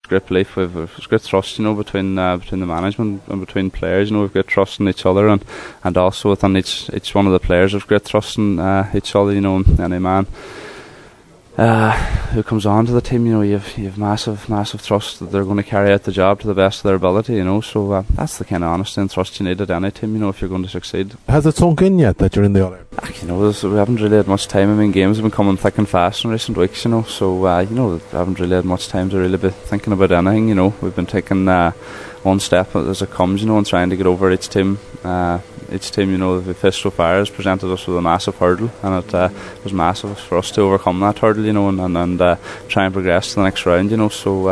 great belief. We've great trust, between the management and between players. We've got trust in each other, and also within each one of the players, there's great trust in each other. And any man who comes on to the team, you've massive trust that they're going to carry out the job to the best of their ability. So that's the kind of honesty and trust you need at any team. If you're going to succeed. Has it sunk in yet that you're in the All-Ireland? We haven't really had much time. Games have been coming thick and fast in recent weeks. So we haven't really had much time to really be thinking about anything. We've been taking one step as it comes. And trying to get over each team. Each team, that we faced so far has presented us with a massive hurdle, and it was massive for us to overcome that hurdle, and try and progress to the next round, So,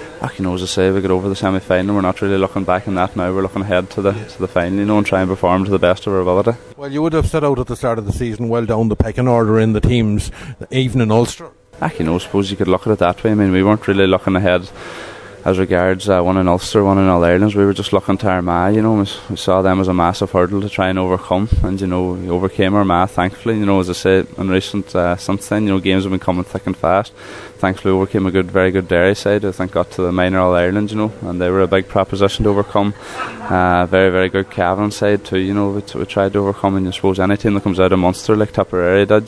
as I say, we get over the semi-final. We're not really looking back in that now. We're looking ahead to the final, and try and perform to the best of our ability. Well, you would have set out at the start of the season well down the pecking order in the teams, even in Ulster. I suppose you could look at it that way. We weren't really looking ahead as regards one in Ulster, one in All-Ireland. We were just looking to Armagh, we saw them as a massive hurdle to try and overcome, and we overcame Armagh, thankfully. As I say, in recent since then, games have been coming thick and fast. Thankfully, we overcame a very good Derry side. I think got to the minor All-Ireland, and they were a big proposition to overcome. Very, very good Cavan side too. We tried to overcome, and I suppose any team that comes out of Munster like Tipperary did,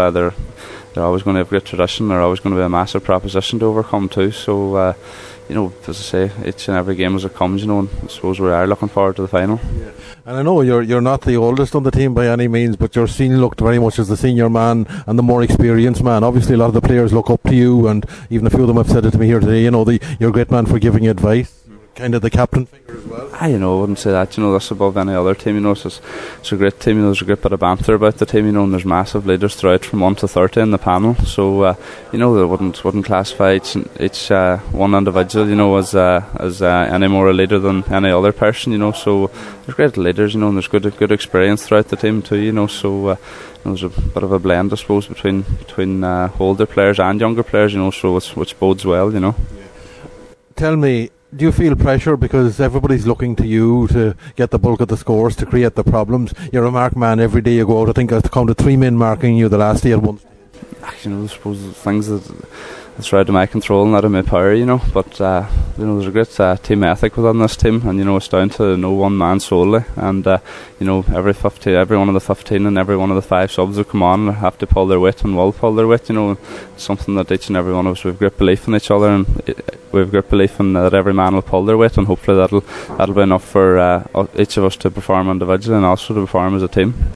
they're always going to have great tradition. They're always going to be a massive proposition to overcome too. So. As I say, each and every game as it comes, and I suppose we are looking forward to the final. Yeah. And I know you're not the oldest on the team by any means, but you're seen looked very much as the senior man and the more experienced man. Obviously, a lot of the players look up to you, and even a few of them have said it to me here today. You're a great man for giving advice. Kind of the captain figure as well. I wouldn't say that. That's above any other team. It's a great team. There's a great bit of banter about the team. And there's massive leaders throughout from 1 to 30 in the panel. So they wouldn't classify each one individual, as any more a leader than any other person. So there's great leaders. And there's good experience throughout the team too. So there's a bit of a blend, I suppose, between older players and younger players. So which bodes well. Yeah. Tell me, do you feel pressure because everybody's looking to you to get the bulk of the scores, to create the problems? You're a mark man every day you go out. I think I've come to 3 men marking you the last day at one stage. I suppose things that's right in my control and not in my power, but there's a great team ethic within this team, and it's down to no one man solely, and every one of the 15 and every one of the 5 subs that come on have to pull their weight and will pull their weight. Something that each and every one of us, we've great belief in each other, and we've great belief in that every man will pull their weight, and hopefully that'll be enough for each of us to perform individually and also to perform as a team.